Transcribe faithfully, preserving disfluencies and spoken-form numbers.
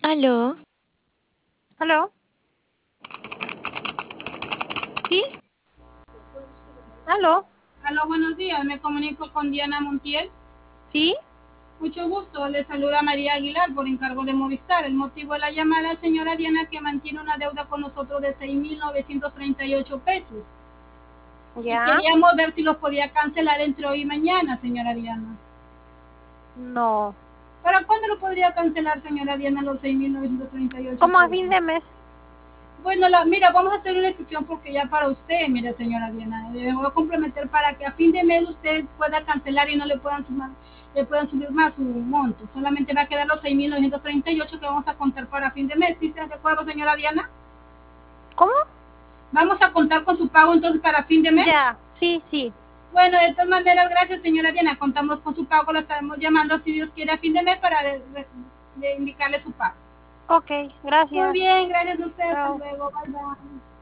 ¿Aló? ¿Aló? ¿Sí? ¿Aló? Aló, buenos días. Me comunico con Diana Montiel. ¿Sí? Mucho gusto. Le saluda María Aguilar por encargo de Movistar. El motivo de la llamada, señora Diana, que mantiene una deuda con nosotros de seis mil novecientos treinta y ocho pesos. Y ¿Ya? queríamos ver si los podía cancelar entre hoy y mañana, señora Diana. No. ¿Para cuándo lo podría cancelar, señora Diana, los seis mil novecientos treinta y ocho ¿Cómo a pesos? fin de mes? Bueno, la, mira, vamos a hacer una excepción porque ya para usted, mira, señora Diana, le voy a comprometer para que a fin de mes usted pueda cancelar y no le puedan sumar, le puedan subir más su monto. Solamente va a quedar los seis mil novecientos treinta y ocho que vamos a contar para fin de mes. ¿Sí está de acuerdo, señora Diana? ¿Cómo? Vamos a contar con su pago entonces para fin de mes. Ya, sí, sí. Bueno, de todas maneras, gracias, señora Diana. Contamos con su pago, la estaremos llamando si Dios quiere a fin de mes para de, de, de indicarle su pago. Ok, Muy gracias. bien, gracias a usted. Hasta Chao. luego. Bye bye.